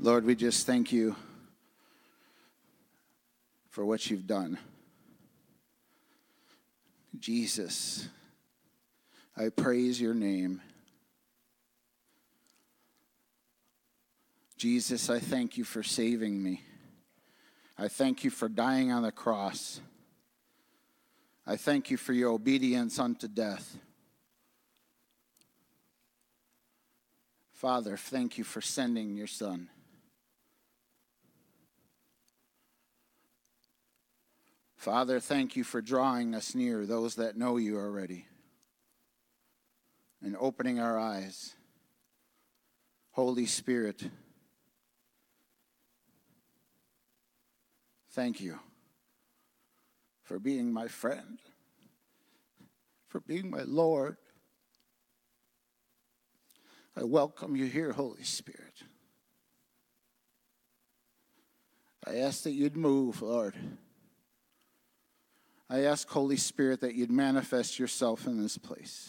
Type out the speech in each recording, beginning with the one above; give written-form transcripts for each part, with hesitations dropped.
Lord, we just thank you for what you've done. Jesus, I praise your name. Jesus, I thank you for saving me. I thank you for dying on the cross. I thank you for your obedience unto death. Father, thank you for sending your Son. Father, thank you for drawing us near, those that know you already, and opening our eyes. Holy Spirit, thank you for being my friend, for being my Lord. I welcome you here, Holy Spirit. I ask that you'd move, Lord. I ask, Holy Spirit, that you'd manifest yourself in this place.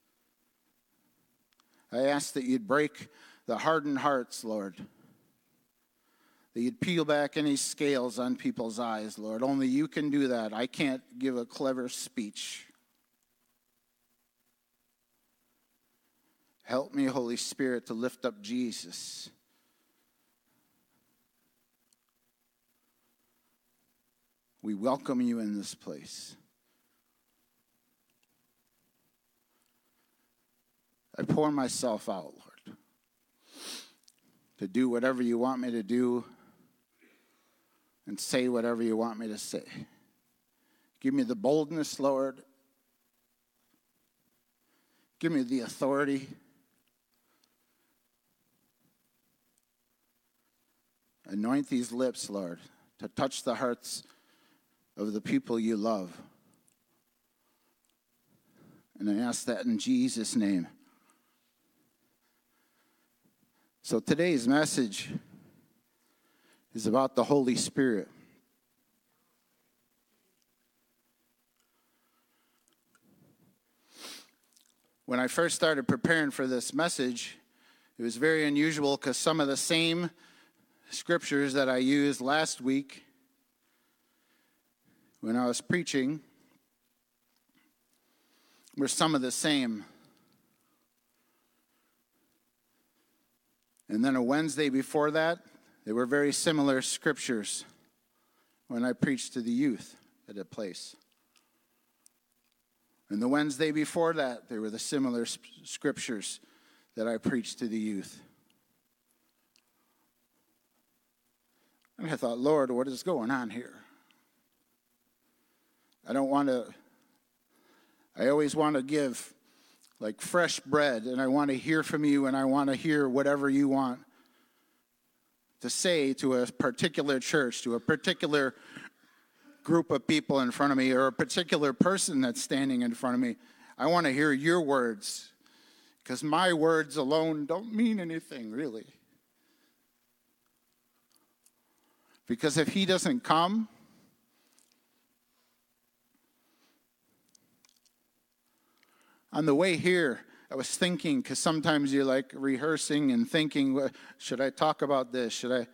I ask that you'd break the hardened hearts, Lord. That you'd peel back any scales on people's eyes, Lord. Only you can do that. I can't give a clever speech. Help me, Holy Spirit, to lift up Jesus. We welcome you in this place. I pour myself out, Lord, to do whatever you want me to do and say whatever you want me to say. Give me the boldness, Lord. Give me the authority. Anoint these lips, Lord, to touch the hearts of the people you love. And I ask that in Jesus' name. So today's message is about the Holy Spirit. When I first started preparing for this message, it was very unusual because some of the same scriptures that I used last week when I was preaching were some of the same. And then a Wednesday before that, they were very similar scriptures when I preached to the youth at a place. And the Wednesday before that, there were the similar scriptures that I preached to the youth. And I thought, Lord, what is going on here? I always want to give like fresh bread, and I want to hear from you, and I want to hear whatever you want to say to a particular church, to a particular group of people in front of me, or a particular person that's standing in front of me. I want to hear your words, because my words alone don't mean anything, really. Because if he doesn't come, on the way here, I was thinking, because sometimes you're like rehearsing and thinking, should I talk about this? Should I?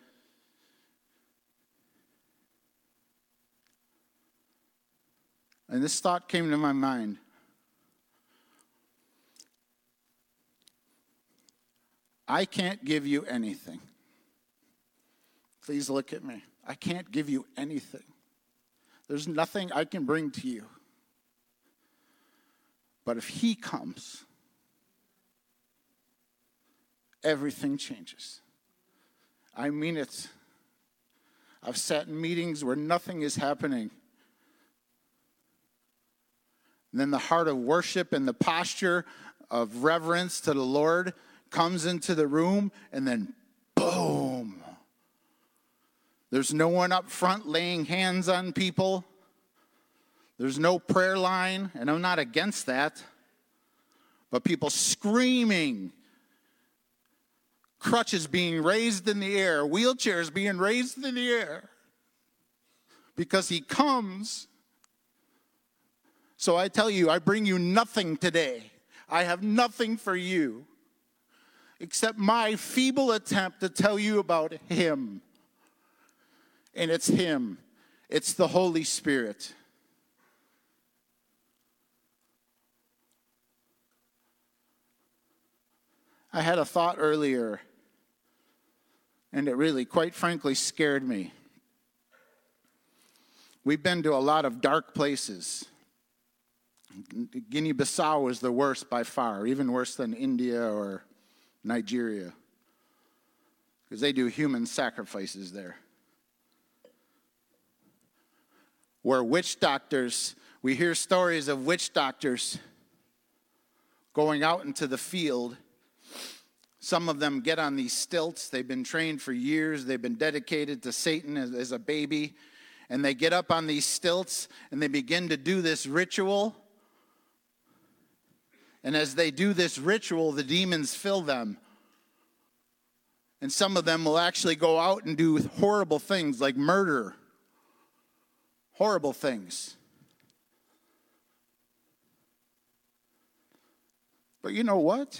And this thought came to my mind. I can't give you anything. Please look at me. I can't give you anything. There's nothing I can bring to you. But if he comes, everything changes. I mean it. I've sat in meetings where nothing is happening. And then the heart of worship and the posture of reverence to the Lord comes into the room, and then boom. There's no one up front laying hands on people. There's no prayer line, and I'm not against that. But people screaming, crutches being raised in the air, wheelchairs being raised in the air, because he comes. So I tell you, I bring you nothing today. I have nothing for you. except my feeble attempt to tell you about him. And it's him. It's the Holy Spirit. I had a thought earlier, and it really, quite frankly, scared me. We've been to a lot of dark places. Guinea-Bissau is the worst by far, even worse than India or Nigeria, because they do human sacrifices there. Where witch doctors, we hear stories of witch doctors going out into the field. Some of them get on these stilts. They've been trained for years. They've been dedicated to Satan as a baby. And they get up on these stilts and they begin to do this ritual. And as they do this ritual, the demons fill them. And some of them will actually go out and do horrible things like murder. Horrible things. But you know what?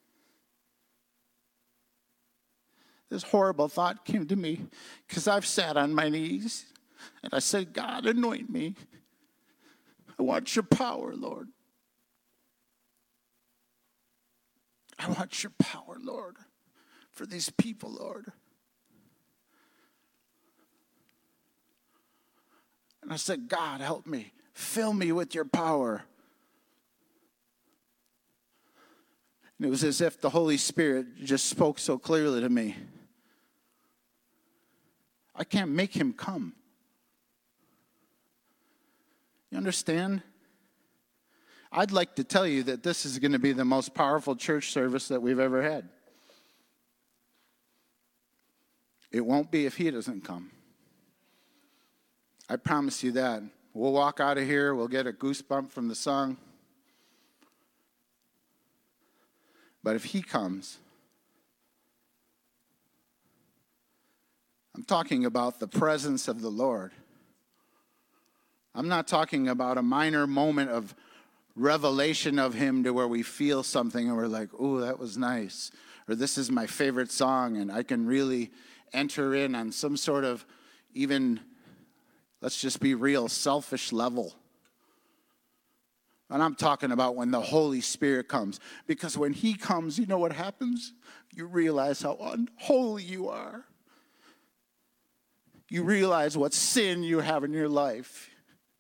This horrible thought came to me because I've sat on my knees and I said, God, anoint me. I want your power, Lord. I want your power, Lord, for these people, Lord. And I said, God, help me. Fill me with your power. And it was as if the Holy Spirit just spoke so clearly to me. I can't make him come. You understand? I'd like to tell you that this is going to be the most powerful church service that we've ever had. It won't be if he doesn't come. I promise you that. We'll walk out of here. We'll get a goosebump from the song. But if he comes, I'm talking about the presence of the Lord. I'm not talking about a minor moment of revelation of him to where we feel something and we're like, oh, that was nice. Or this is my favorite song and I can really enter in on some sort of even, let's just be real, selfish level. And I'm talking about when the Holy Spirit comes. Because when he comes, you know what happens? You realize how unholy you are. You realize what sin you have in your life.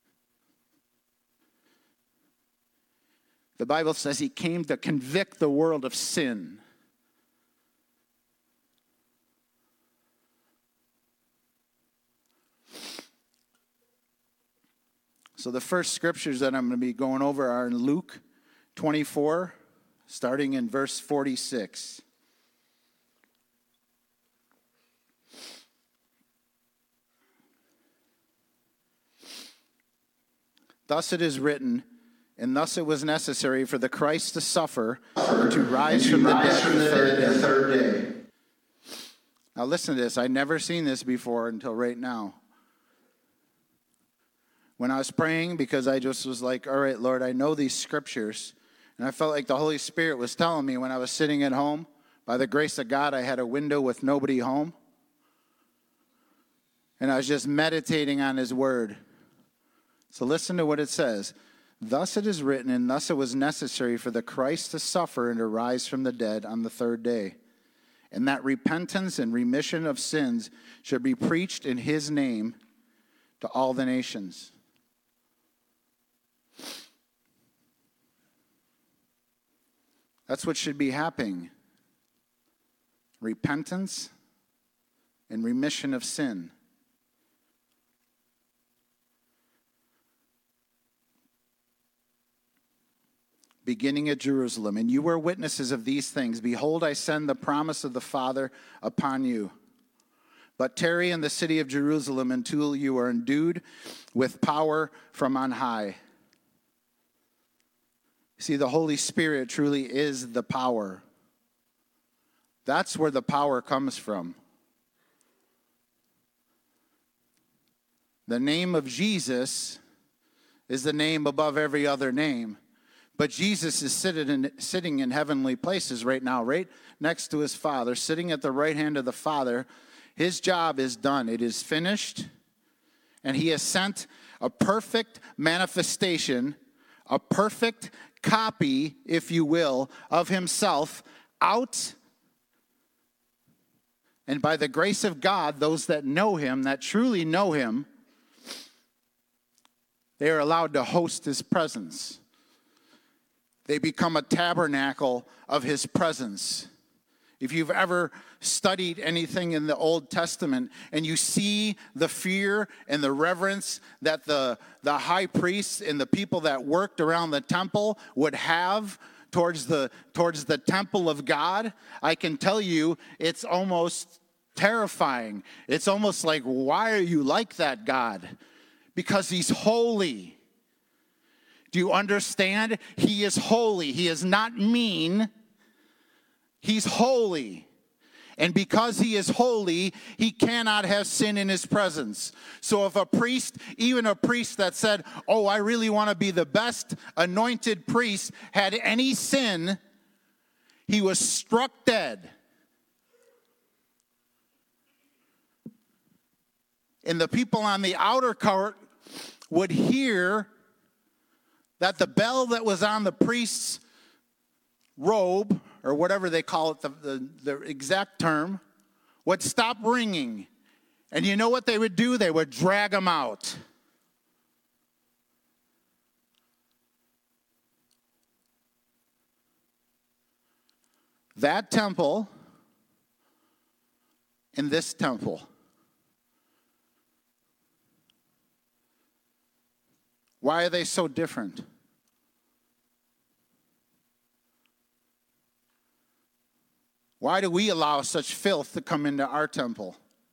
The Bible says he came to convict the world of sin. So the first scriptures that I'm going to be going over are in Luke 24, starting in verse 46. Thus it is written, and thus it was necessary for the Christ to suffer and to rise from the dead the third day. Now listen to this. I'd never seen this before until right now. When I was praying, because I just was like, all right, Lord, I know these scriptures. And I felt like the Holy Spirit was telling me when I was sitting at home, by the grace of God, I had a window with nobody home. And I was just meditating on his word. So listen to what it says. Thus it is written, and thus it was necessary for the Christ to suffer and to rise from the dead on the third day. And that repentance and remission of sins should be preached in his name to all the nations. That's what should be happening. Repentance and remission of sin. Beginning at Jerusalem. And you were witnesses of these things. Behold, I send the promise of the Father upon you. But tarry in the city of Jerusalem until you are endued with power from on high. See, the Holy Spirit truly is the power. That's where the power comes from. The name of Jesus is the name above every other name. But Jesus is sitting in heavenly places right now, right next to his Father, sitting at the right hand of the Father. His job is done. It is finished. And he has sent a perfect manifestation, a perfect copy, if you will, of himself out. And by the grace of God, those that know him, that truly know him, they are allowed to host his presence. They become a tabernacle of his presence. If you've ever studied anything in the Old Testament and you see the fear and the reverence that the high priests and the people that worked around the temple would have towards the temple of God, I can tell you it's almost terrifying. It's almost like, why are you like that, God? Because he's holy. Do you understand? He is holy. He is not mean. He's holy. And because he is holy, he cannot have sin in his presence. So if a priest, even a priest that said, oh, I really want to be the best anointed priest, had any sin, he was struck dead. And the people on the outer court would hear that the bell that was on the priest's robe, or whatever they call it, the exact term, would stop ringing. And you know what they would do? They would drag him out. That temple and this temple. Why are they so different? Why do we allow such filth to come into our temple?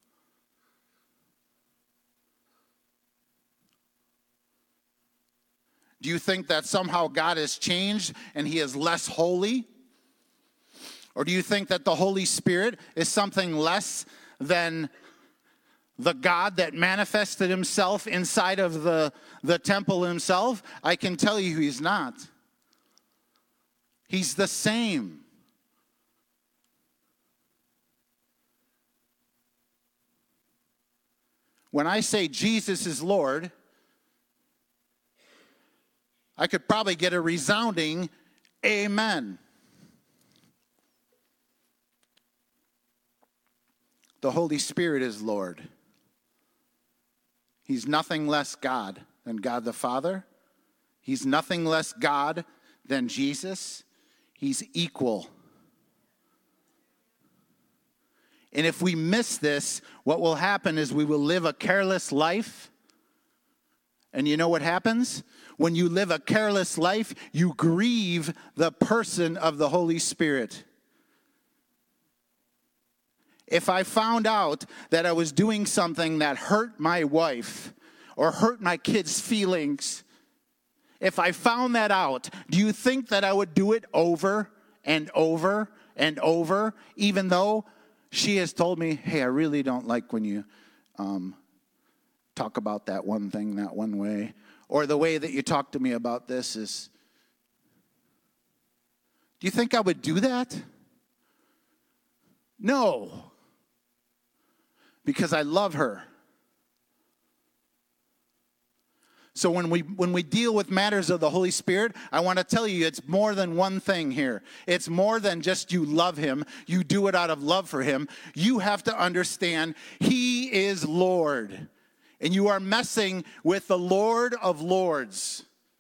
Do you think that somehow God has changed and he is less holy? Or do you think that the Holy Spirit is something less than the God that manifested himself inside of the temple himself? I can tell you he's not. He's the same. When I say Jesus is Lord, I could probably get a resounding amen. The Holy Spirit is Lord. He's nothing less God than God the Father. He's nothing less God than Jesus. He's equal. And if we miss this, what will happen is we will live a careless life. And you know what happens? When you live a careless life, you grieve the person of the Holy Spirit. If I found out that I was doing something that hurt my wife or hurt my kids' feelings, if I found that out, do you think that I would do it over and over and over, even though she has told me, hey, I really don't like when you talk about that one thing that one way, or the way that you talk to me about this is, do you think I would do that? No, because I love her. So when we deal with matters of the Holy Spirit, I want to tell you it's more than one thing here. It's more than just you love him, you do it out of love for him. You have to understand he is Lord. And you are messing with the Lord of Lords.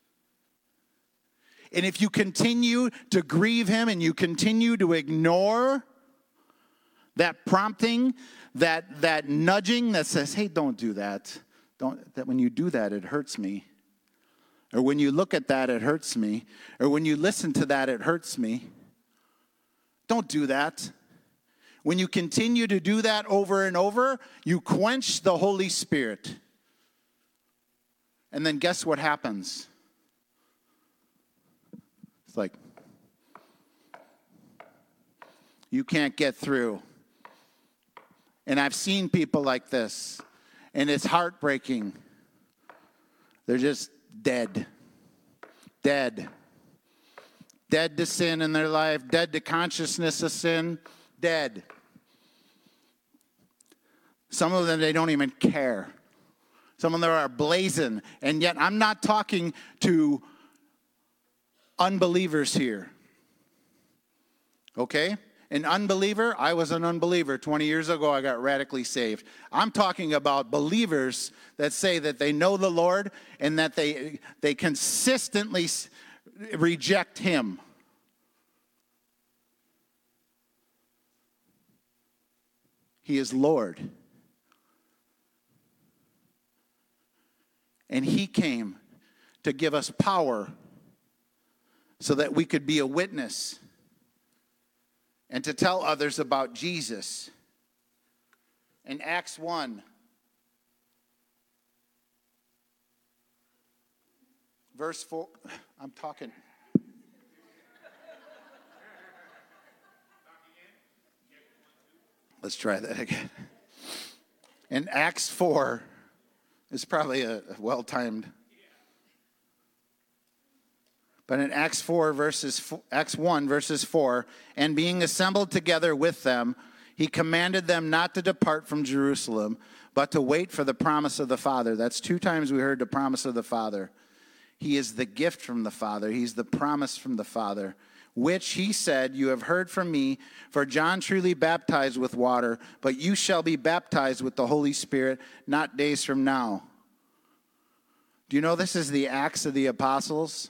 And if you continue to grieve him and you continue to ignore that prompting, that nudging that says, hey, don't do that. That when you do that, it hurts me. Or when you look at that, it hurts me. Or when you listen to that, it hurts me. Don't do that. When you continue to do that over and over, you quench the Holy Spirit. And then guess what happens? It's like, you can't get through. And I've seen people like this. And it's heartbreaking. They're just dead. Dead. Dead to sin in their life, dead to consciousness of sin, dead. Some of them, they don't even care. Some of them are blazing. And yet, I'm not talking to unbelievers here. Okay? An unbeliever, I was an unbeliever. 20 years ago, I got radically saved. I'm talking about believers that say that they know the Lord and that they consistently reject Him. He is Lord. And He came to give us power so that we could be a witness and to tell others about Jesus. In Acts 1, verse 4, I'm talking. Let's try that again. In Acts 4, it's probably a well-timed. But in Acts 1, verses 4, and being assembled together with them, he commanded them not to depart from Jerusalem, but to wait for the promise of the Father. That's 2 times we heard the promise of the Father. He is the gift from the Father. He's the promise from the Father, which he said, you have heard from me, for John truly baptized with water, but you shall be baptized with the Holy Spirit not days from now. Do you know this is the Acts of the Apostles?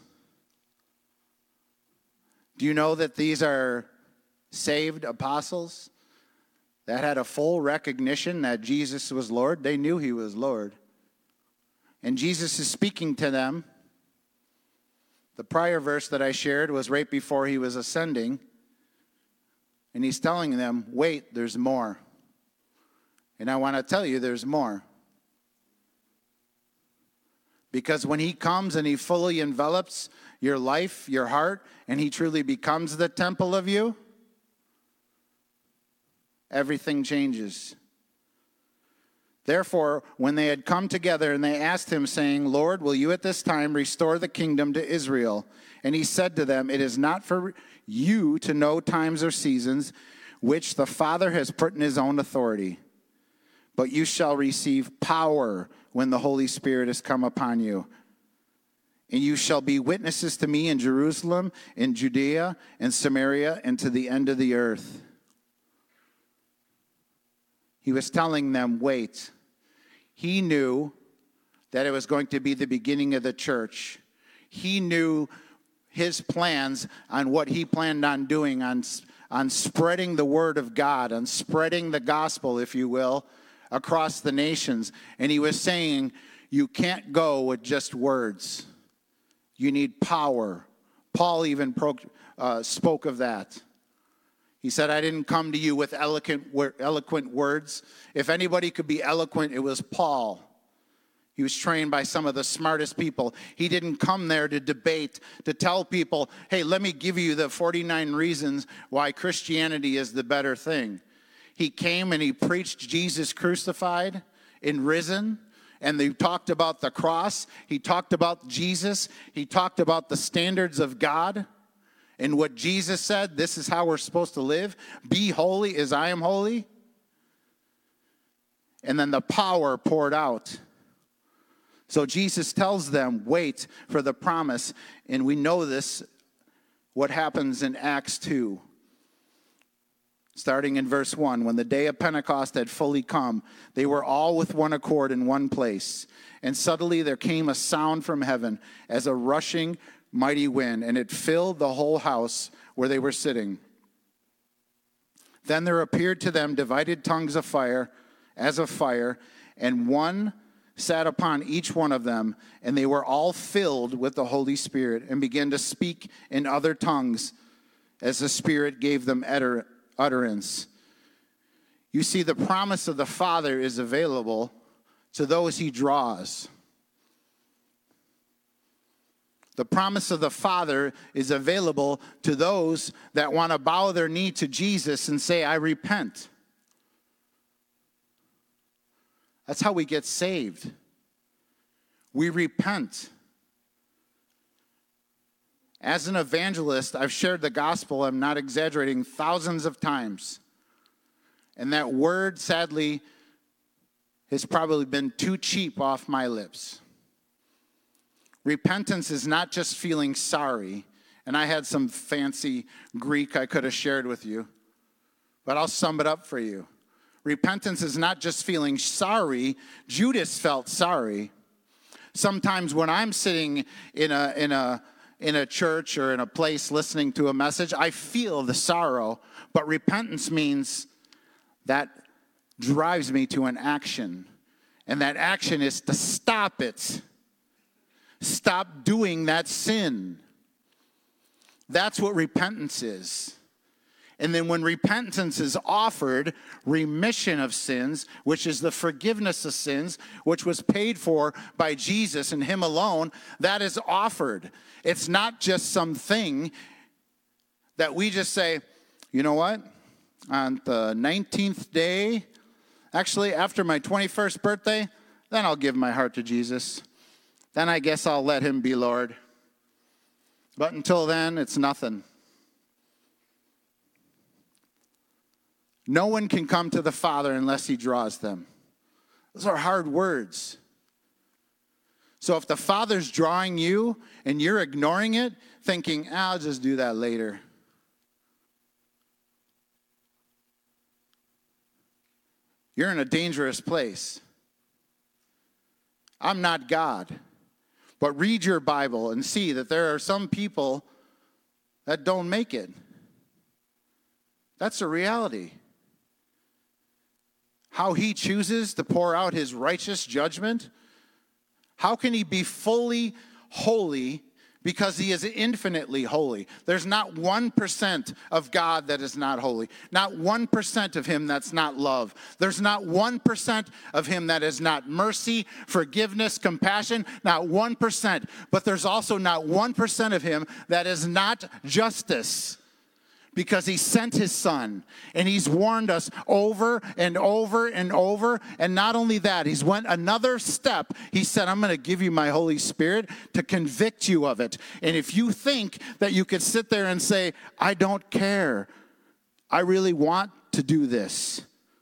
Do you know that these are saved apostles that had a full recognition that Jesus was Lord? They knew He was Lord. And Jesus is speaking to them. The prior verse that I shared was right before He was ascending. And He's telling them, wait, there's more. And I want to tell you there's more. Because when He comes and He fully envelops your life, your heart, and He truly becomes the temple of you, everything changes. Therefore, when they had come together and they asked Him, saying, Lord, will you at this time restore the kingdom to Israel? And He said to them, it is not for you to know times or seasons which the Father has put in His own authority, but you shall receive power when the Holy Spirit has come upon you. And you shall be witnesses to me in Jerusalem, in Judea, and Samaria, and to the end of the earth. He was telling them, wait. He knew that it was going to be the beginning of the church. He knew His plans on what He planned on doing, on spreading the word of God, on spreading the gospel, if you will, across the nations. And He was saying, you can't go with just words. You need power. Paul even spoke of that. He said, I didn't come to you with eloquent words. If anybody could be eloquent, it was Paul. He was trained by some of the smartest people. He didn't come there to debate, to tell people, hey, let me give you the 49 reasons why Christianity is the better thing. He came and He preached Jesus crucified and risen. And they talked about the cross. He talked about Jesus. He talked about the standards of God. And what Jesus said, this is how we're supposed to live. Be holy as I am holy. And then the power poured out. So Jesus tells them, wait for the promise. And we know this, what happens in Acts 2. Starting in verse 1, when the day of Pentecost had fully come, they were all with one accord in one place. And suddenly there came a sound from heaven as a rushing mighty wind, and it filled the whole house where they were sitting. Then there appeared to them divided tongues of fire, as of fire, and one sat upon each one of them, and they were all filled with the Holy Spirit, and began to speak in other tongues as the Spirit gave them utterance. You see, the promise of the Father is available to those He draws. The promise of the Father is available to those that want to bow their knee to Jesus and say, I repent. That's how we get saved. We repent. As an evangelist, I've shared the gospel, I'm not exaggerating, thousands of times. And that word, sadly, has probably been too cheap off my lips. Repentance is not just feeling sorry. And I had some fancy Greek I could have shared with you, but I'll sum it up for you. Repentance is not just feeling sorry. Judas felt sorry. Sometimes when I'm sitting in a church or in a place listening to a message, I feel the sorrow. But repentance means that drives me to an action. And that action is to stop it. Stop doing that sin. That's what repentance is. And then when repentance is offered, remission of sins, which is the forgiveness of sins, which was paid for by Jesus and him alone, that is offered. It's not just something that we just say, you know what? On the 19th day, actually after my 21st birthday, then I'll give my heart to Jesus. Then I guess I'll let him be Lord. But until then, it's nothing. No one can come to the Father unless he draws them. Those are hard words. So if the Father's drawing you and you're ignoring it, thinking, I'll just do that later. You're in a dangerous place. I'm not God. But read your Bible and see that there are some people that don't make it. That's a reality. How he chooses to pour out his righteous judgment. How can he be fully holy because he is infinitely holy? There's not 1% of God that is not holy. Not 1% of him that's not love. There's not 1% of him that is not mercy, forgiveness, compassion. Not 1%. But there's also not 1% of him that is not justice. Because he sent his son, and he's warned us over and over and over. And not only that, he's went another step. He said, I'm going to give you my Holy Spirit to convict you of it. And if you think that you could sit there and say, I don't care, I really want to do this.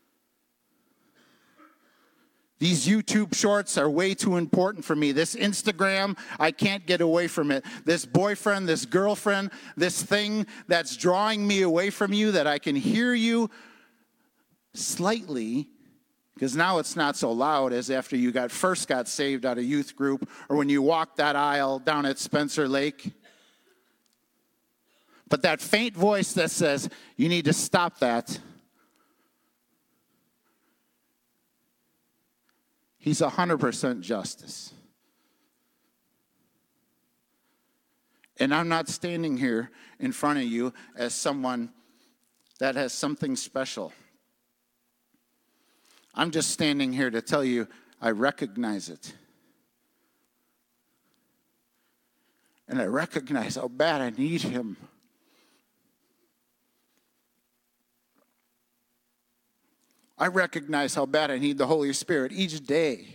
These YouTube shorts are way too important for me. This Instagram, I can't get away from it. This boyfriend, this girlfriend, this thing that's drawing me away from you, that I can hear you slightly, because now it's not so loud as after you first got saved out of youth group, or when you walked that aisle down at Spencer Lake. But that faint voice that says, you need to stop that. He's 100% justice. And I'm not standing here in front of you as someone that has something special. I'm just standing here to tell you I recognize it. And I recognize how bad I need him. I recognize how bad I need the Holy Spirit each day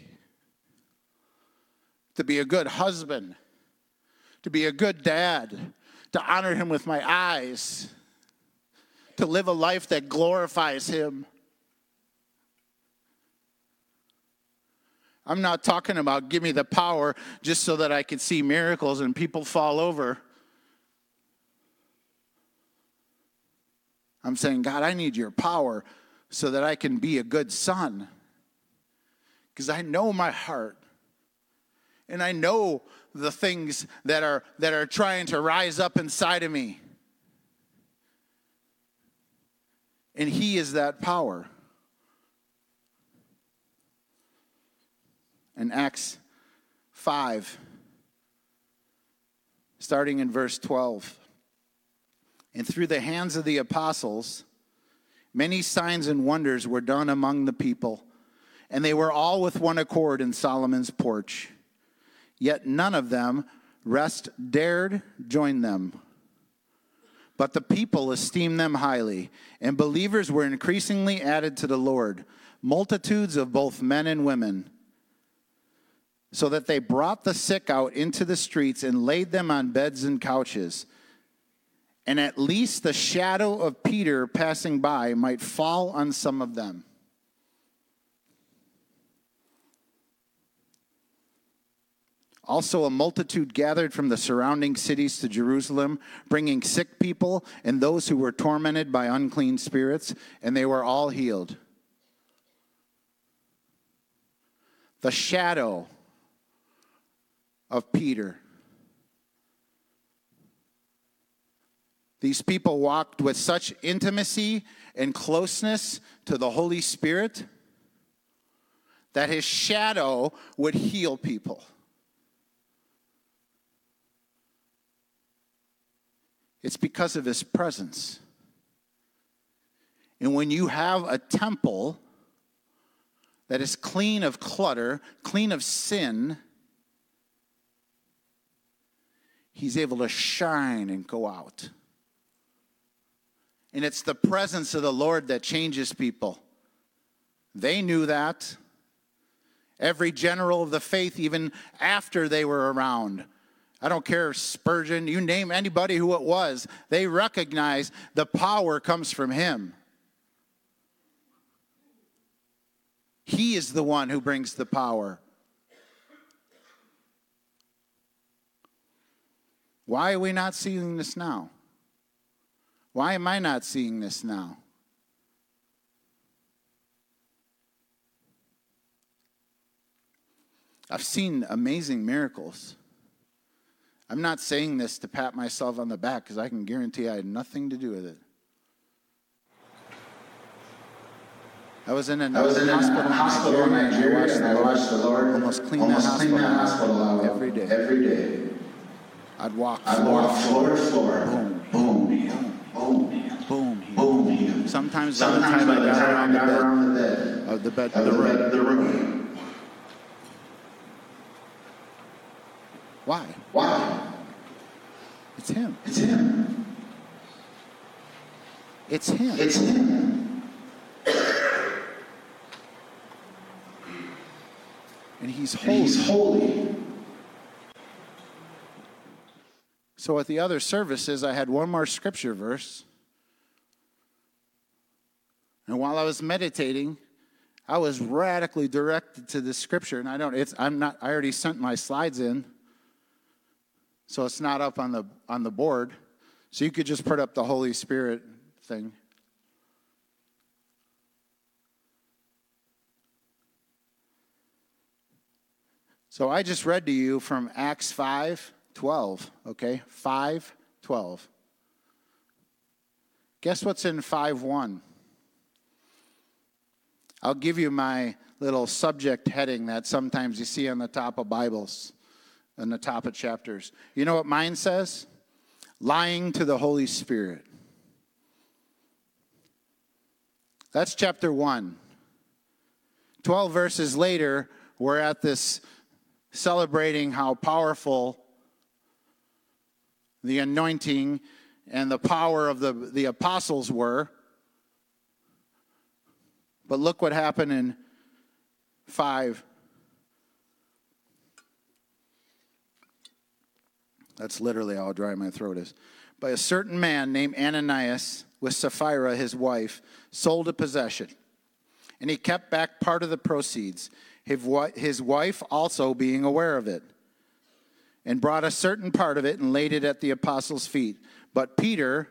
to be a good husband, to be a good dad, to honor him with my eyes, to live a life that glorifies him. I'm not talking about give me the power just so that I can see miracles and people fall over. I'm saying, God, I need your power so that I can be a good son. Because I know my heart. And I know the things that are trying to rise up inside of me. And he is that power. In Acts 5, starting in verse 12. And through the hands of the apostles, many signs and wonders were done among the people, and they were all with one accord in Solomon's porch. Yet none of them dared join them. But the people esteemed them highly, and believers were increasingly added to the Lord, multitudes of both men and women. so that they brought the sick out into the streets and laid them on beds and couches. And at least the shadow of Peter passing by might fall on some of them. Also, a multitude gathered from the surrounding cities to Jerusalem, bringing sick people and those who were tormented by unclean spirits, and they were all healed. The shadow of Peter. These people walked with such intimacy and closeness to the Holy Spirit that his shadow would heal people. It's because of his presence. And when you have a temple that is clean of clutter, clean of sin, he's able to shine and go out. And it's the presence of the Lord that changes people. They knew that. Every general of the faith, even after they were around, I don't care, Spurgeon, you name anybody who it was, they recognize the power comes from him. He is the one who brings the power. Why are we not seeing this now? Why am I not seeing this now? I've seen amazing miracles. I'm not saying this to pat myself on the back because I can guarantee I had nothing to do with it. I was in a hospital in Nigeria and I watched the Lord almost clean that hospital out every day. I'd walk floor to floor. Boom, boom, boom, boom, boom. Sometimes by the time I got around the room. Why? It's him. And he's holy. So at the other services, I had one more scripture verse. And while I was meditating, I was radically directed to this scripture. And I already sent my slides in. So it's not up on the board. So you could just put up the Holy Spirit thing. So I just read to you from Acts 5:12, okay? 5:12. Guess what's in 5:1? I'll give you my little subject heading that sometimes you see on the top of Bibles. On the top of chapters. You know what mine says? Lying to the Holy Spirit. That's chapter 1. 12 verses later, we're at this celebrating how powerful the anointing and the power of the apostles were. But look what happened in 5. That's literally how dry my throat is. By a certain man named Ananias, with Sapphira his wife, sold a possession. And he kept back part of the proceeds, his wife also being aware of it, and brought a certain part of it and laid it at the apostles' feet. But Peter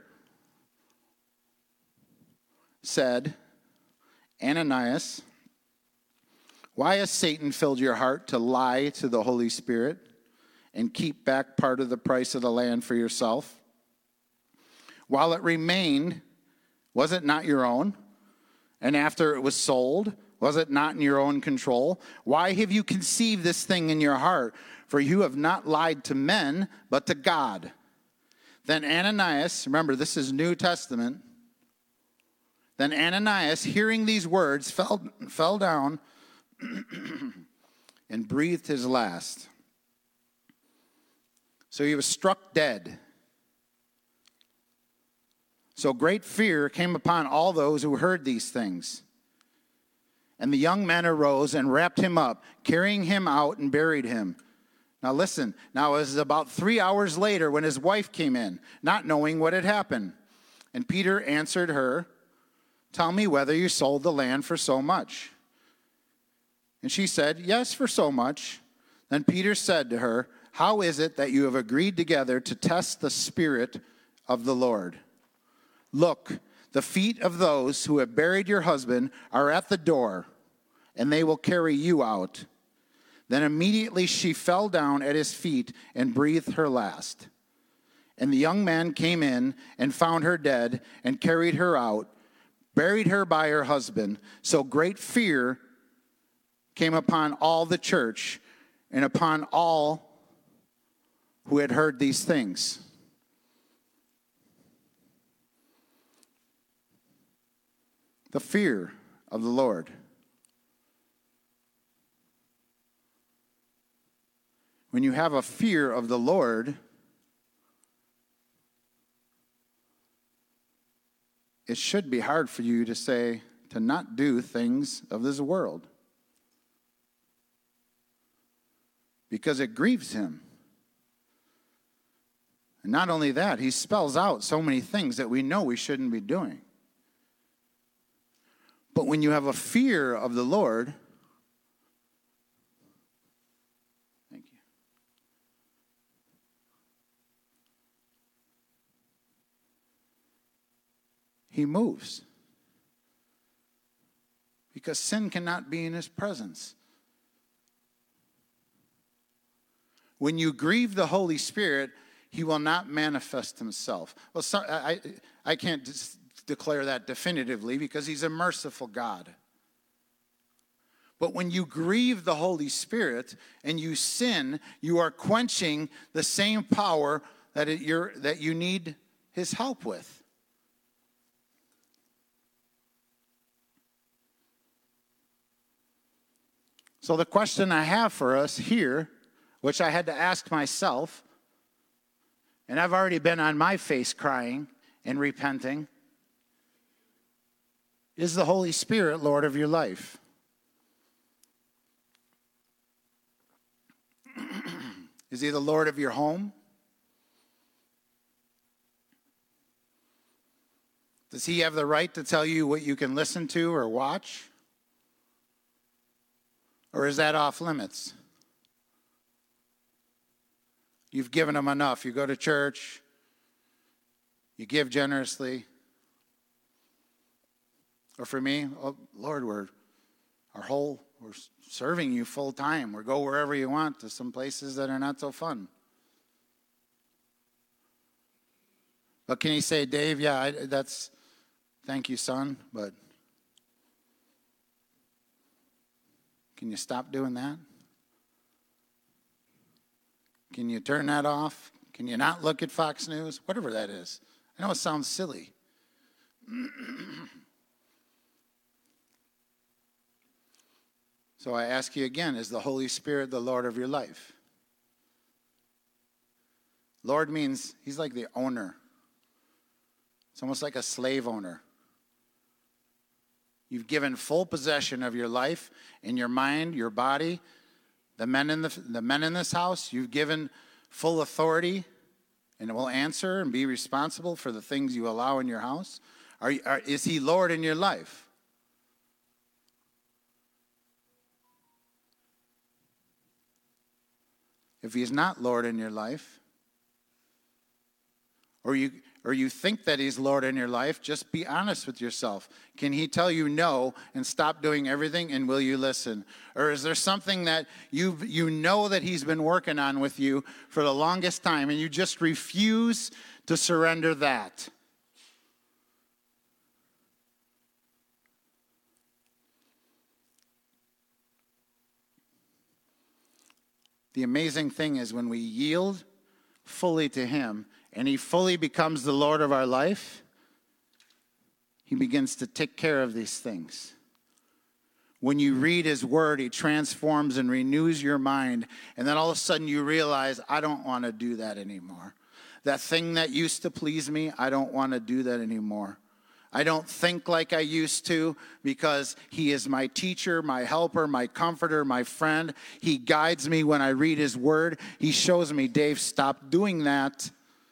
said, Ananias, why has Satan filled your heart to lie to the Holy Spirit and keep back part of the price of the land for yourself? While it remained, was it not your own? And after it was sold, was it not in your own control? Why have you conceived this thing in your heart? For you have not lied to men, but to God. Then Ananias, remember this is New Testament. Then Ananias, hearing these words, fell down and breathed his last. So he was struck dead. So great fear came upon all those who heard these things. And the young men arose and wrapped him up, carrying him out and buried him. Now listen, now it was about 3 hours later when his wife came in, not knowing what had happened. And Peter answered her, "Tell me whether you sold the land for so much." And she said, "Yes, for so much." Then Peter said to her, "How is it that you have agreed together to test the Spirit of the Lord? Look, the feet of those who have buried your husband are at the door, and they will carry you out." Then immediately she fell down at his feet and breathed her last. And the young man came in and found her dead and carried her out, buried her by her husband. So great fear came upon all the church and upon all who had heard these things. The fear of the Lord. When you have a fear of the Lord, it should be hard for you to not do things of this world, because it grieves him. And not only that, he spells out so many things that we know we shouldn't be doing. But when you have a fear of the Lord, thank you. He moves. Because sin cannot be in his presence. When you grieve the Holy Spirit, he will not manifest himself. Well, I can't declare that definitively because he's a merciful God. But when you grieve the Holy Spirit and you sin, you are quenching the same power that you need his help with. So the question I have for us here, which I had to ask myself, and I've already been on my face crying and repenting, is the Holy Spirit Lord of your life? Is he the Lord of your home? Does he have the right to tell you what you can listen to or watch? Or is that off limits? You've given him enough. You go to church. You give generously. Or for me, oh, Lord, we're serving you full time. We go wherever you want to some places that are not so fun. But can he say, Dave, yeah, thank you, son, but can you stop doing that? Can you turn that off? Can you not look at Fox News? Whatever that is. I know it sounds silly. So I ask you again, is the Holy Spirit the Lord of your life? Lord means he's like the owner. It's almost like a slave owner. You've given full possession of your life and your mind, your body. The men in this house, you've given full authority and will answer and be responsible for the things you allow in your house. Is he Lord in your life? If he's not Lord in your life, or you think that he's Lord in your life, just be honest with yourself. Can he tell you no and stop doing everything, and will you listen? Or is there something that you know that he's been working on with you for the longest time, and you just refuse to surrender that? The amazing thing is when we yield fully to him and he fully becomes the Lord of our life, he begins to take care of these things. When you read his word, he transforms and renews your mind, and then all of a sudden you realize, I don't want to do that anymore. That thing that used to please me, I don't want to do that anymore. I don't think like I used to because he is my teacher, my helper, my comforter, my friend. He guides me when I read his word. He shows me, Dave, stop doing that.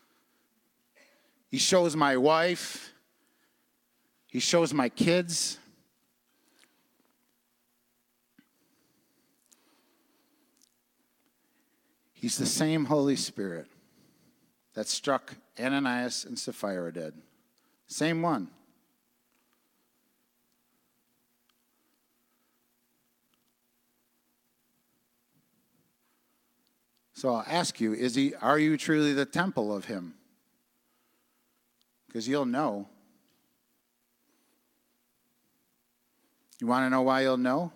He shows my wife. He shows my kids. He's the same Holy Spirit that struck Ananias and Sapphira dead. Same one. So I'll ask you, are you truly the temple of him? Because you'll know. You want to know why you'll know?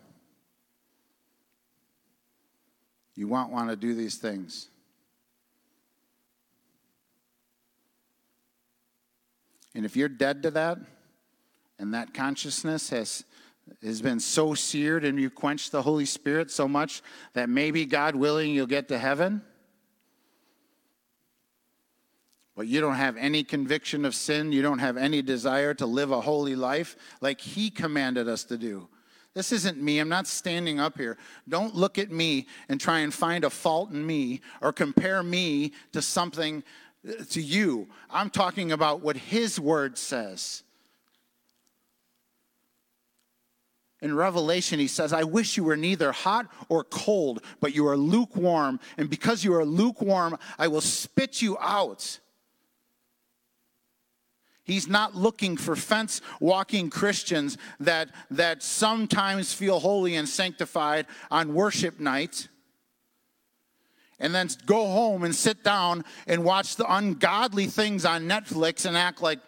You won't want to do these things. And if you're dead to that, and that consciousness has been so seared and you quench the Holy Spirit so much that maybe, God willing, you'll get to heaven, but you don't have any conviction of sin, you don't have any desire to live a holy life like he commanded us to do. This isn't me. I'm not standing up here. Don't look at me and try and find a fault in me or compare me to something, to you. I'm talking about what his word says. In Revelation, he says, I wish you were neither hot or cold, but you are lukewarm. And because you are lukewarm, I will spit you out. He's not looking for fence-walking Christians that sometimes feel holy and sanctified on worship night and then go home and sit down and watch the ungodly things on Netflix and act like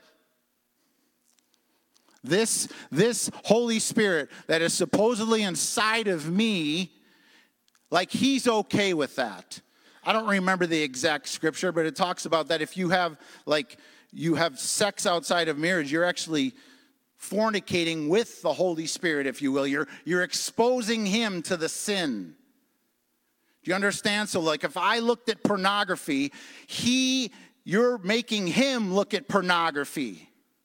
this Holy Spirit that is supposedly inside of me, like he's okay with that. I don't remember the exact scripture, but it talks about that if you have sex outside of marriage, you're actually fornicating with the Holy Spirit, if you will. You're exposing him to the sin. Do you understand? So like if I looked at pornography, you're making him look at pornography.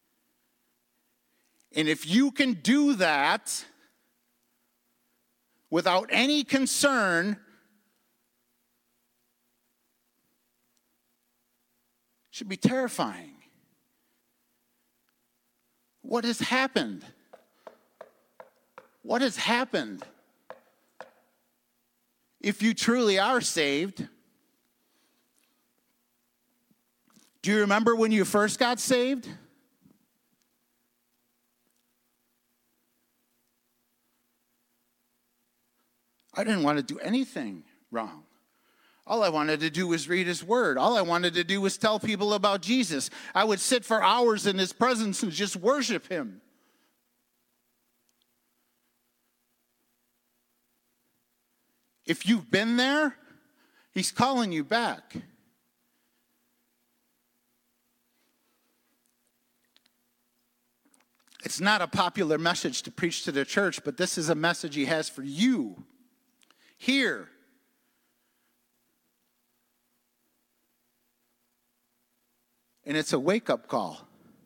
And if you can do that without any concern, it should be terrifying. What has happened? What has happened? If you truly are saved, do you remember when you first got saved? I didn't want to do anything wrong. All I wanted to do was read his word. All I wanted to do was tell people about Jesus. I would sit for hours in his presence and just worship him. If you've been there, he's calling you back. It's not a popular message to preach to the church, but this is a message he has for you. Here. And it's a wake-up call.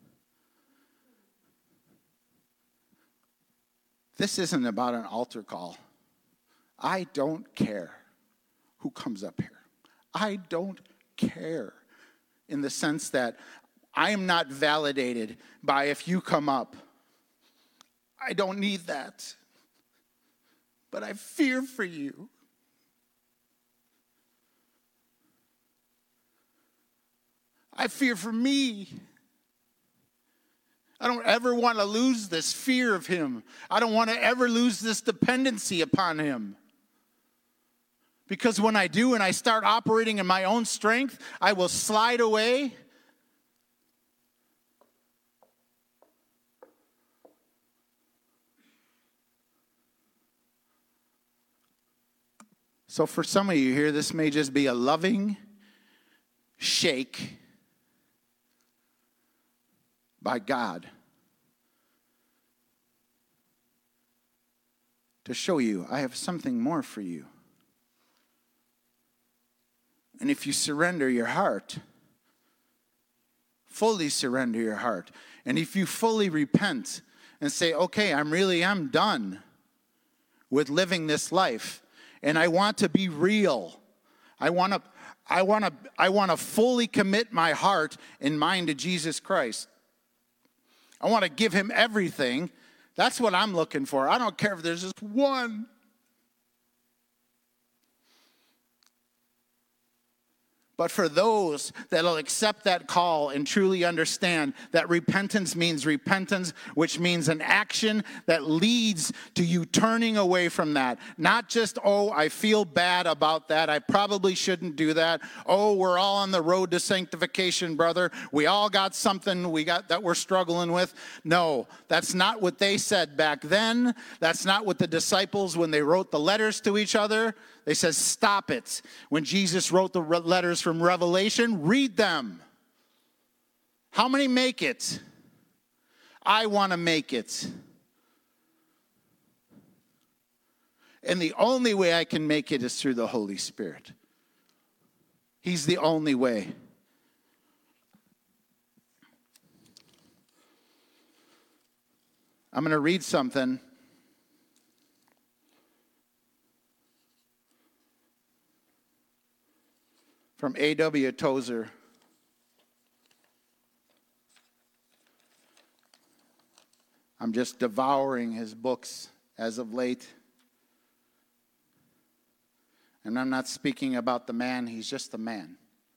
This isn't about an altar call. I don't care who comes up here. I don't care in the sense that I am not validated by if you come up. I don't need that. But I fear for you. I fear for me. I don't ever want to lose this fear of him. I don't want to ever lose this dependency upon him. Because when I do and I start operating in my own strength, I will slide away. So for some of you here, this may just be a loving shake by God to show you, I have something more for you. And if you surrender your heart Fully surrender your heart. And if you fully repent and say, okay, I'm done with living this life, and I want to be real. I want to fully commit my heart and mind to Jesus Christ. I want to give him everything. That's what I'm looking for. I don't care if there's just one. But for those that will accept that call and truly understand that repentance means repentance, which means an action that leads to you turning away from that. Not just, oh, I feel bad about that. I probably shouldn't do that. Oh, we're all on the road to sanctification, brother. We all got something that we're struggling with. No, that's not what they said back then. That's not what the disciples, when they wrote the letters to each other, they said, stop it. When Jesus wrote the letters from Revelation, read them. How many make it? I want to make it. And the only way I can make it is through the Holy Spirit. He's the only way. I'm going to read something from A.W. Tozer. I'm just devouring his books as of late. And I'm not speaking about the man, he's just a man.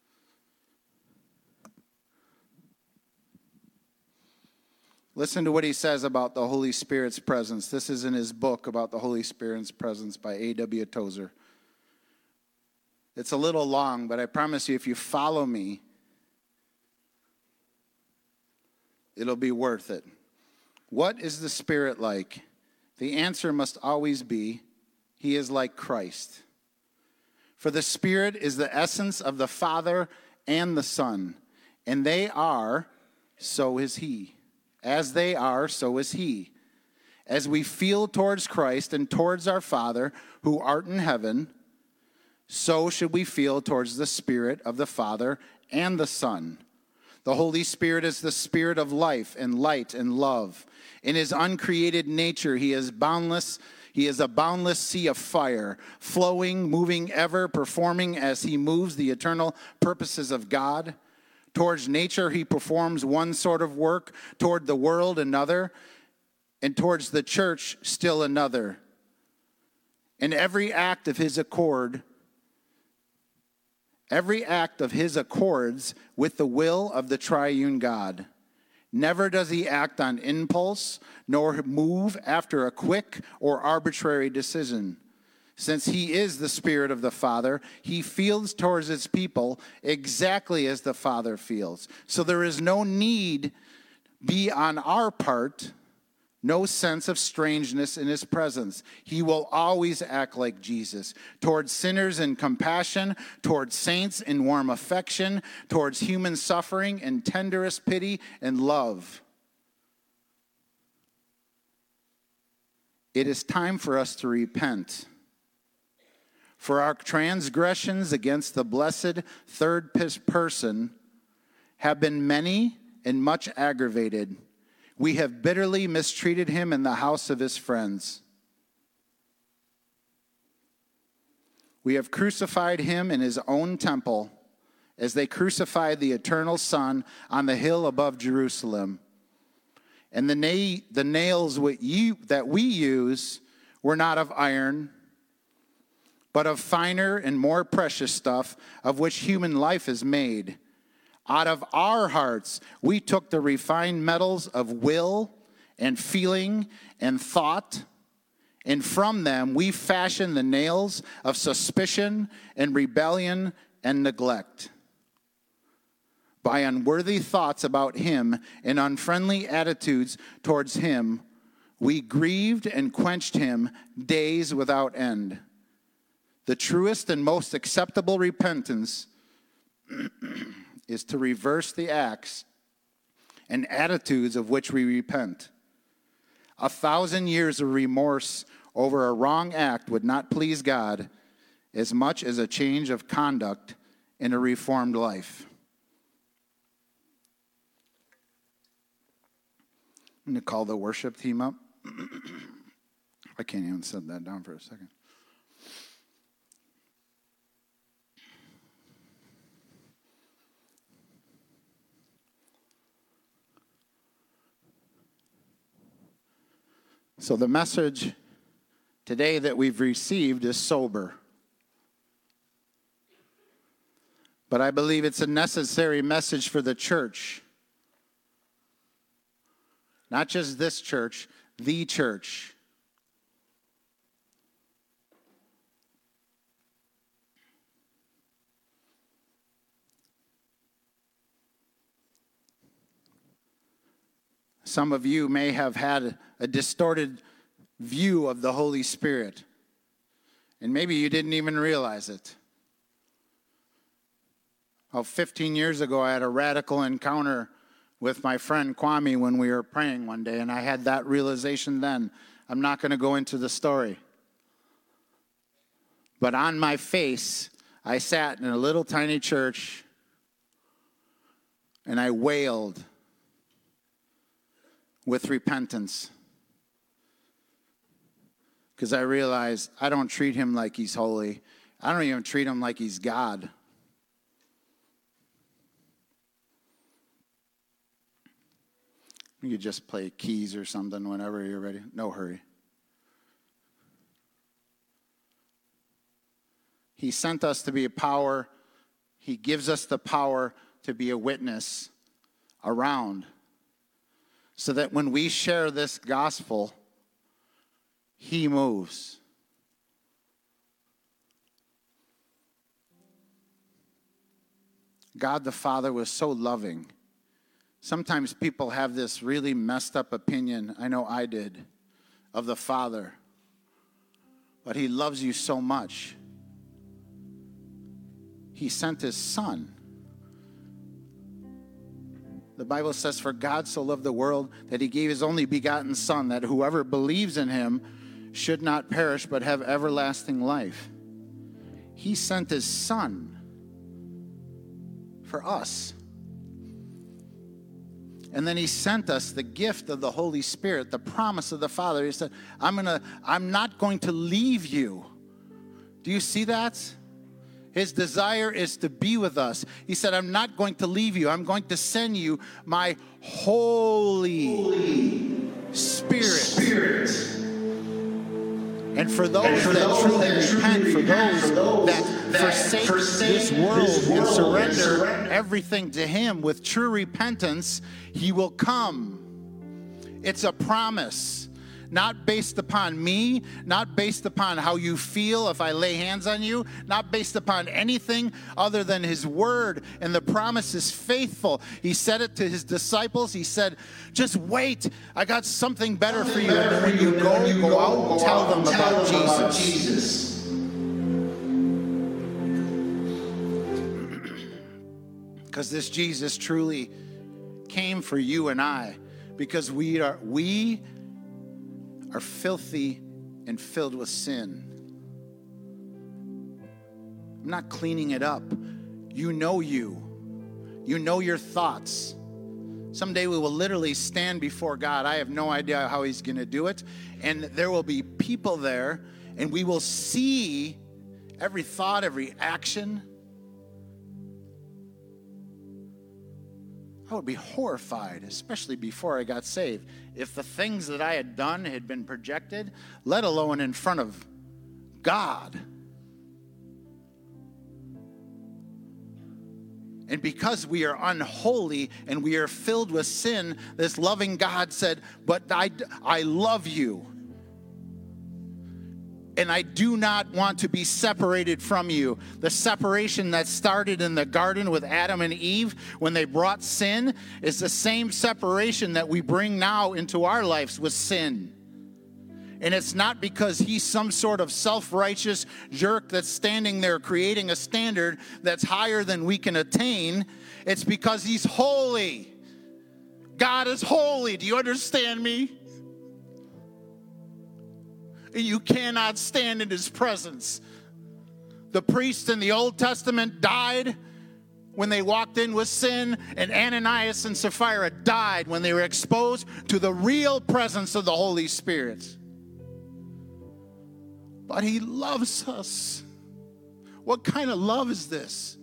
Listen to what he says about the Holy Spirit's presence. This is in his book about the Holy Spirit's presence by A.W. Tozer. It's a little long, but I promise you, if you follow me, it'll be worth it. What is the Spirit like? The answer must always be, he is like Christ. For the Spirit is the essence of the Father and the Son, and they are, so is he. As they are, so is he. As we feel towards Christ and towards our Father, who art in heaven, so should we feel towards the Spirit of the Father and the Son. The Holy Spirit is the Spirit of life and light and love. In his uncreated nature, he is boundless. He is a boundless sea of fire, flowing, moving ever, performing as he moves the eternal purposes of God. Towards nature, he performs one sort of work, toward the world another, and towards the church still another. In every act of his accords with the will of the triune God. Never does he act on impulse, nor move after a quick or arbitrary decision. Since he is the Spirit of the Father, he feels towards his people exactly as the Father feels. So there is no need be on our part, no sense of strangeness in his presence. He will always act like Jesus, towards sinners in compassion, towards saints in warm affection, towards human suffering in tenderest pity and love. It is time for us to repent. For our transgressions against the blessed third person have been many and much aggravated. We have bitterly mistreated him in the house of his friends. We have crucified him in his own temple, as they crucified the eternal Son on the hill above Jerusalem. And the nails that we use were not of iron, but of finer and more precious stuff, of which human life is made. Out of our hearts, we took the refined metals of will and feeling and thought, and from them we fashioned the nails of suspicion and rebellion and neglect. By unworthy thoughts about him and unfriendly attitudes towards him, we grieved and quenched him days without end. The truest and most acceptable repentance is to reverse the acts and attitudes of which we repent. 1,000 years of remorse over a wrong act would not please God as much as a change of conduct in a reformed life. I'm going to call the worship team up. I can't even set that down for a second. So the message today that we've received is sober. But I believe it's a necessary message for the church. Not just this church, the church. Some of you may have had a distorted view of the Holy Spirit, and maybe you didn't even realize it. 15 years ago, I had a radical encounter with my friend Kwame when we were praying one day, and I had that realization then. I'm not going to go into the story. But on my face, I sat in a little tiny church, and I wailed with repentance. Because I realized I don't treat him like he's holy. I don't even treat him like he's God. You could just play keys or something whenever you're ready. No hurry. He sent us to be a power. He gives us the power to be a witness around. So that when we share this gospel, he moves. God the Father was so loving. Sometimes people have this really messed up opinion, I know I did, of the Father. But he loves you so much. He sent his Son. The Bible says, for God so loved the world that he gave his only begotten Son, that whoever believes in him should not perish but have everlasting life. He sent his Son for us. And then he sent us the gift of the Holy Spirit, the promise of the Father. He said, I'm not going to leave you. Do you see that? His desire is to be with us. He said, I'm not going to leave you. I'm going to send you my Holy Spirit. And for those that truly repent, for those that forsake this world and surrender everything to him with true repentance, he will come. It's a promise. Not based upon me, not based upon how you feel if I lay hands on you, not based upon anything other than his word. And the promise is faithful. He said it to his disciples. He said, just wait. I got something better for you. And then when you go out and tell them about Jesus. Because this Jesus truly came for you and I. Because we are filthy and filled with sin. I'm not cleaning it up. You know you. You know your thoughts. Someday we will literally stand before God. I have no idea how he's going to do it. And there will be people there, and we will see every thought, every action. I would be horrified, especially before I got saved, if the things that I had done had been projected, let alone in front of God. And because we are unholy and we are filled with sin, this loving God said, but I love you. And I do not want to be separated from you. The separation that started in the garden with Adam and Eve when they brought sin is the same separation that we bring now into our lives with sin. And it's not because he's some sort of self-righteous jerk that's standing there creating a standard that's higher than we can attain. It's because he's holy. God is holy. Do you understand me? You cannot stand in his presence. The priests in the Old Testament died when they walked in with sin, and Ananias and Sapphira died when they were exposed to the real presence of the Holy Spirit. But he loves us. What kind of love is this?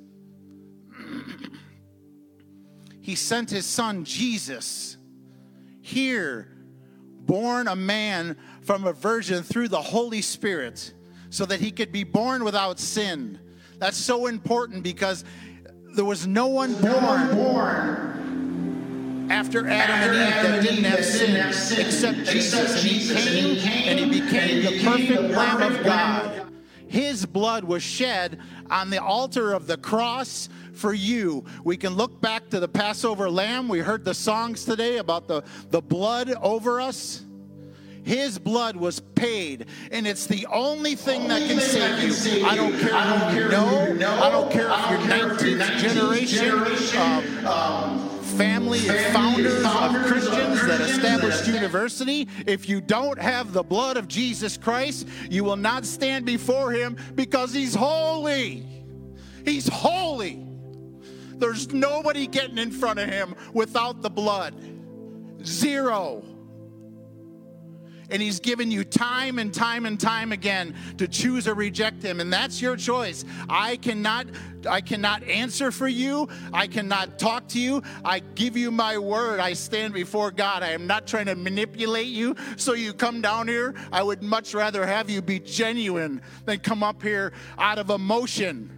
He sent his son Jesus here, born a man from a virgin through the Holy Spirit, so that he could be born without sin. That's so important because there was no one born after Adam and Eve that didn't have sin except Jesus. And he came and he became the perfect Lamb of God. His blood was shed on the altar of the cross for you. We can look back to the Passover lamb. We heard the songs today about the blood over us. His blood was paid, and it's the only thing that can save you. I don't care who you know. I don't care if you're 19th generation family and founders of Christians that established university. If you don't have the blood of Jesus Christ, you will not stand before him because he's holy. He's holy. There's nobody getting in front of him without the blood. Zero. And he's given you time and time and time again to choose or reject him. And that's your choice. I cannot answer for you. I cannot talk to you. I give you my word. I stand before God. I am not trying to manipulate you so you come down here. I would much rather have you be genuine than come up here out of emotion.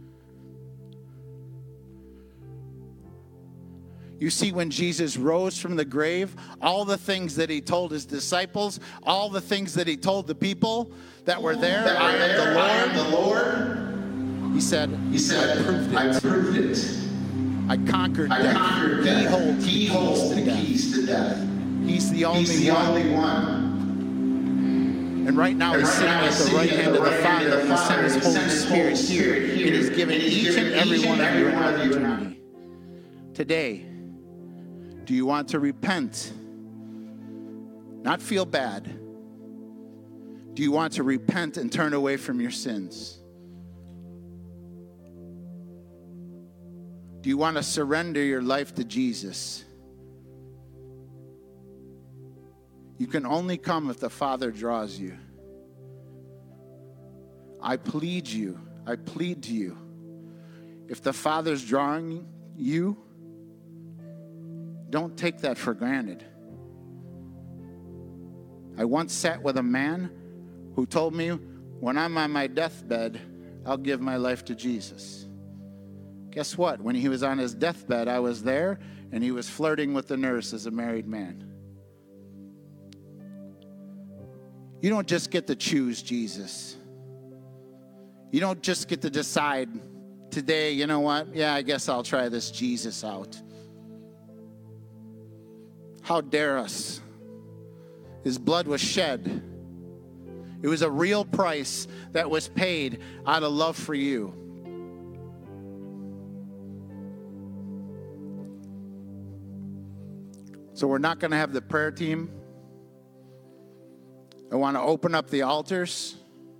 You see, when Jesus rose from the grave, all the things that he told his disciples, all the things that he told the people that were there, I am the Lord. He said, I proved it. I conquered death. He holds the keys to death. He's the only one. And right now he's sitting at the right hand of the Father, and he sent his Holy Spirit here. It is given each and every one of you an opportunity. Today, do you want to repent? Not feel bad. Do you want to repent and turn away from your sins? Do you want to surrender your life to Jesus? You can only come if the Father draws you. I plead to you. If the Father's drawing you, don't take that for granted. I once sat with a man who told me, when I'm on my deathbed, I'll give my life to Jesus. Guess what? When he was on his deathbed, I was there, and he was flirting with the nurse as a married man. You don't just get to choose Jesus. You don't just get to decide today, you know what? Yeah, I guess I'll try this Jesus out. How dare us? His blood was shed. It was a real price that was paid out of love for you. So we're not going to have the prayer team. I want to open up the altars.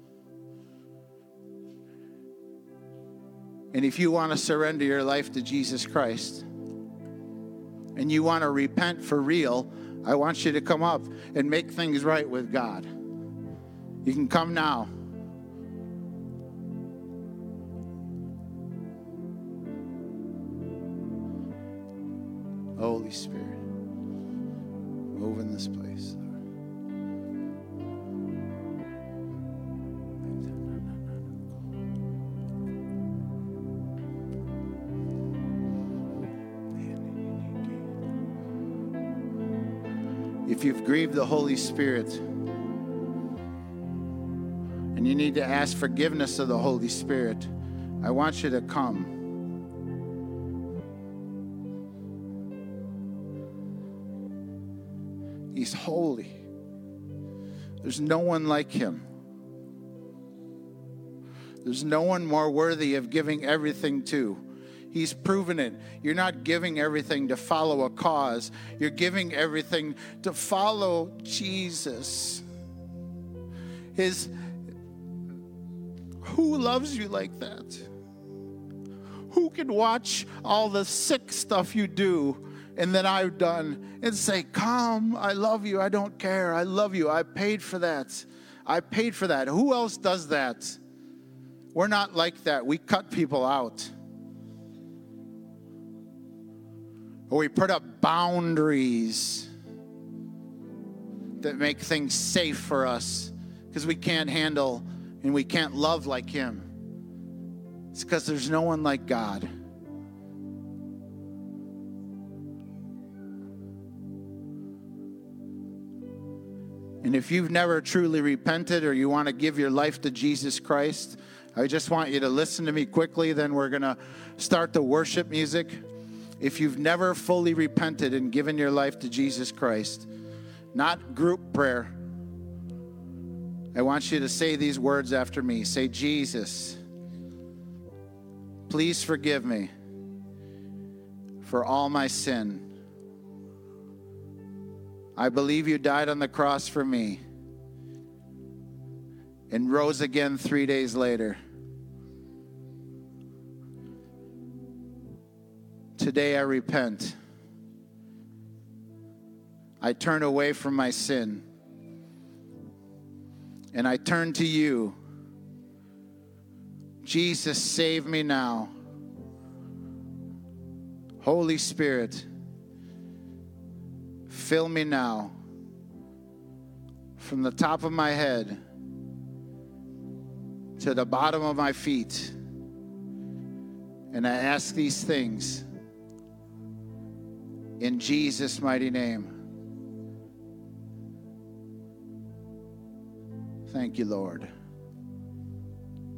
And if you want to surrender your life to Jesus Christ, and you want to repent for real, I want you to come up and make things right with God. You can come now. Holy Spirit, move in this place. If you've grieved the Holy Spirit and you need to ask forgiveness of the Holy Spirit, I want you to come. He's holy. There's no one like him. There's no one more worthy of giving everything to. He's proven it. You're not giving everything to follow a cause. You're giving everything to follow Jesus. Who loves you like that? Who can watch all the sick stuff you do and that I've done and say, come, I love you, I don't care, I love you, I paid for that. I paid for that. Who else does that? We're not like that. We cut people out. Or we put up boundaries that make things safe for us because we can't handle and we can't love like him. It's because there's no one like God. And if you've never truly repented or you want to give your life to Jesus Christ, I just want you to listen to me quickly. Then we're going to start the worship music. If you've never fully repented and given your life to Jesus Christ, not group prayer, I want you to say these words after me. Say, Jesus, please forgive me for all my sin. I believe you died on the cross for me and rose again 3 days later. Today I repent. I turn away from my sin and I turn to you. Jesus, save me now. Holy Spirit, fill me now from the top of my head to the bottom of my feet. And I ask these things in Jesus' mighty name. Thank you, Lord.